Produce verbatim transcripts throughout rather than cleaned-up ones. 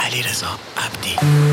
علیرضا عبدی.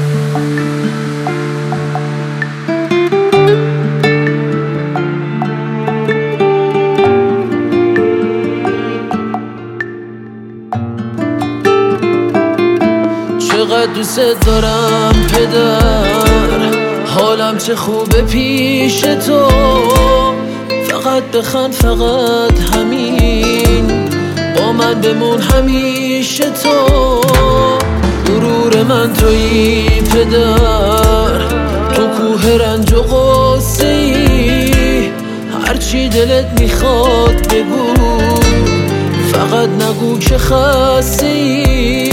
چقدر دوست دارم پدر، حالم چه خوبه پیش تو. فقط بخند، فقط همین، با من بمون همیشه تو. غرور من تویی پدر، تو کوه رنج و غصه ای. هرچی دلت میخواد بگو، فقط نگو که خسته ای.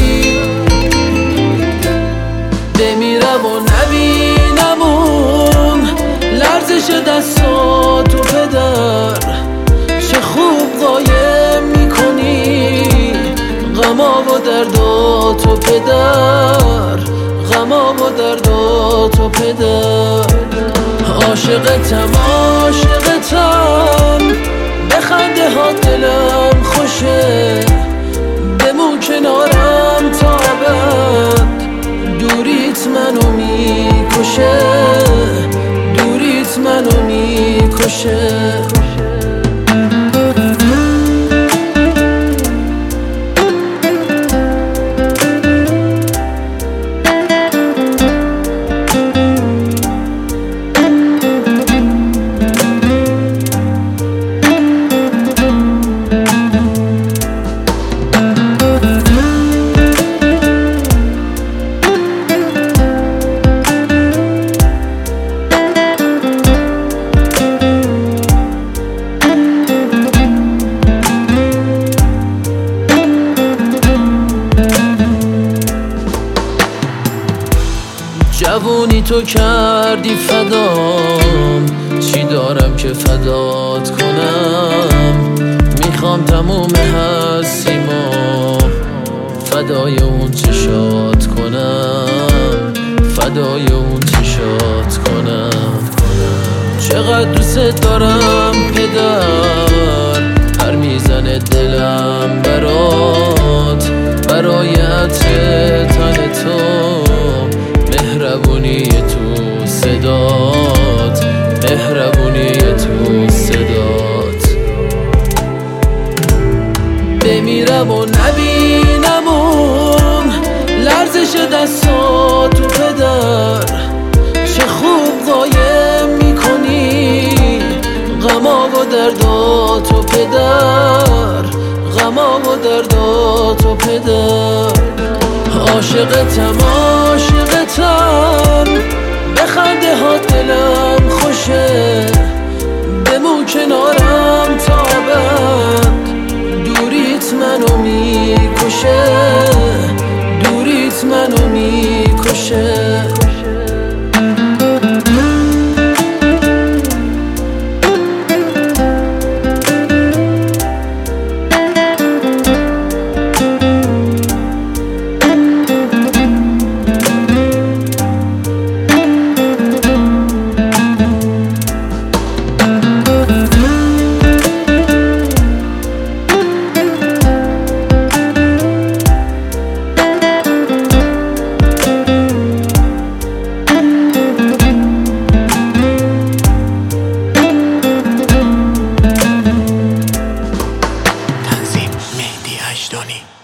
بمیرم و نبینمون لرزش دستاتو پدر. چه خوب قایم میکنی غما و درداتو پدر، غما و درداتو پدر. عاشقتم عاشقتم، به خنده ها دلم خوشه. بمون کنارم تا ابد، دوریت منو میکشه، دوریت منو میکشه. جوونی تو کردی فدام، چی دارم که فدات کنم. میخوام تموم هستیمو فدای اون چشات کنم، فدای اون چشات کنم. چقدر دوست دارم پدر، پر میزنه دلم برات، برای عطر تن تو. مهربونی تو صدات، مهربونی تو صدات. بمیرم و نبینمون لرزش دستاتو پدر. چه خوب قایم میکنی غما و درداتو پدر، غما و درداتو پدر. عاشقتم عاشقتم، به خنده ها دلم خوشه. بمون کنارم تا ابد، دوریت منو میکشه، دوریت منو میکشه. مهدی اجدانی.